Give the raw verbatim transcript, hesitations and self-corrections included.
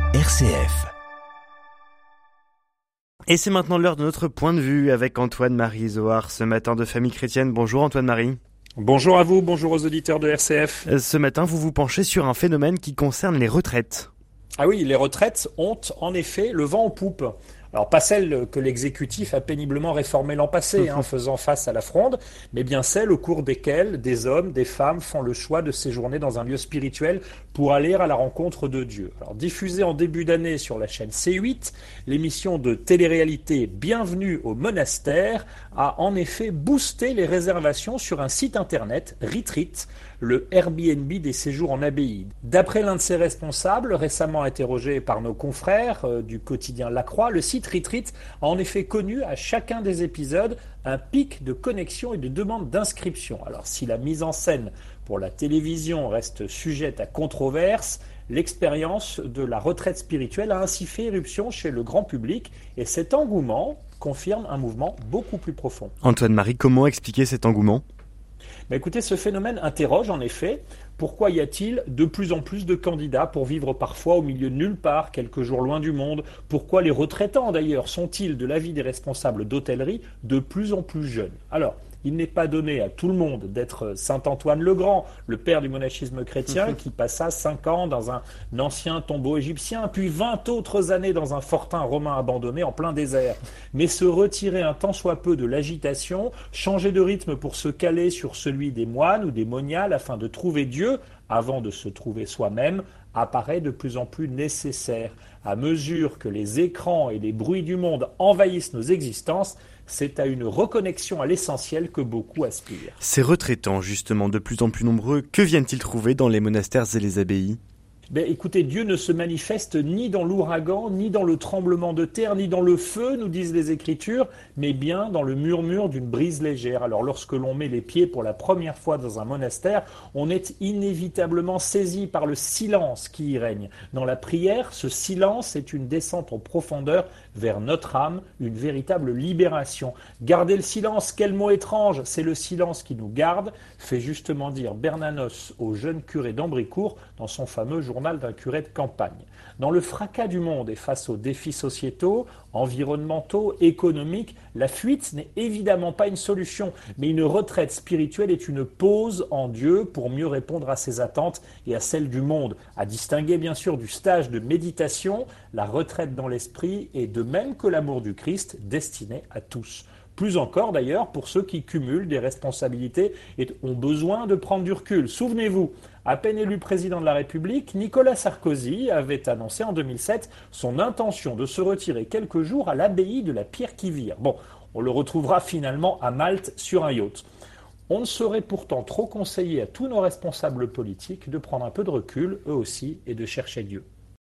R C F. Et c'est maintenant l'heure de notre point de vue avec Antoine-Marie Zohar, ce matin de Famille Chrétienne. Bonjour Antoine-Marie. Bonjour à vous, bonjour aux auditeurs de R C F. Ce matin, vous vous penchez sur un phénomène qui concerne les retraites. Ah oui, les retraites ont en effet le vent en poupe. Alors pas celles que l'exécutif a péniblement réformées l'an passé, hein, faisant face à la fronde, mais bien celles au cours desquelles des hommes, des femmes font le choix de séjourner dans un lieu spirituel pour aller à la rencontre de Dieu. Alors diffusée en début d'année sur la chaîne C huit, l'émission de télé-réalité Bienvenue au monastère a en effet boosté les réservations sur un site internet, Retreat, le Airbnb des séjours en abbaye. D'après l'un de ses responsables, récemment interrogé par nos confrères euh, du quotidien La Croix, le site Retreat a en effet connu à chacun des épisodes un pic de connexion et de demande d'inscription. Alors si la mise en scène pour la télévision reste sujette à controverse, l'expérience de la retraite spirituelle a ainsi fait éruption chez le grand public et cet engouement confirme un mouvement beaucoup plus profond. Antoine-Marie, comment expliquer cet engouement ? Ben écoutez, ce phénomène interroge en effet pourquoi y a-t-il de plus en plus de candidats pour vivre parfois au milieu de nulle part, quelques jours loin du monde ? Pourquoi les retraitants d'ailleurs sont-ils, de l'avis des responsables d'hôtellerie, de plus en plus jeunes ? Alors, il n'est pas donné à tout le monde d'être saint Antoine le Grand, le père du monachisme chrétien, qui passa cinq ans dans un ancien tombeau égyptien, puis vingt autres années dans un fortin romain abandonné en plein désert. Mais se retirer un tant soit peu de l'agitation, changer de rythme pour se caler sur celui des moines ou des moniales afin de trouver Dieu, avant de se trouver soi-même, apparaît de plus en plus nécessaire. À mesure que les écrans et les bruits du monde envahissent nos existences, c'est à une reconnexion à l'essentiel que beaucoup aspirent. Ces retraitants, justement, de plus en plus nombreux, que viennent-ils trouver dans les monastères et les abbayes ? Ben, écoutez, Dieu ne se manifeste ni dans l'ouragan, ni dans le tremblement de terre, ni dans le feu, nous disent les Écritures, mais bien dans le murmure d'une brise légère. Alors lorsque l'on met les pieds pour la première fois dans un monastère, on est inévitablement saisi par le silence qui y règne. Dans la prière, ce silence est une descente en profondeur vers notre âme, une véritable libération. Garder le silence, quel mot étrange, c'est le silence qui nous garde, fait justement dire Bernanos au jeune curé d'Ambricourt dans son fameux journal d'un curé de campagne. Dans le fracas du monde et face aux défis sociétaux, environnementaux, économiques, la fuite n'est évidemment pas une solution, mais une retraite spirituelle est une pause en Dieu pour mieux répondre à ses attentes et à celles du monde. À distinguer bien sûr du stage de méditation, la retraite dans l'esprit est de même que l'amour du Christ destiné à tous. Plus encore d'ailleurs pour ceux qui cumulent des responsabilités et ont besoin de prendre du recul. Souvenez-vous, à peine élu président de la République, Nicolas Sarkozy avait annoncé en deux mille sept son intention de se retirer quelques jours à l'abbaye de la Pierre-qui-Vire. Bon, on le retrouvera finalement à Malte sur un yacht. On ne saurait pourtant trop conseiller à tous nos responsables politiques de prendre un peu de recul, eux aussi, et de chercher Dieu.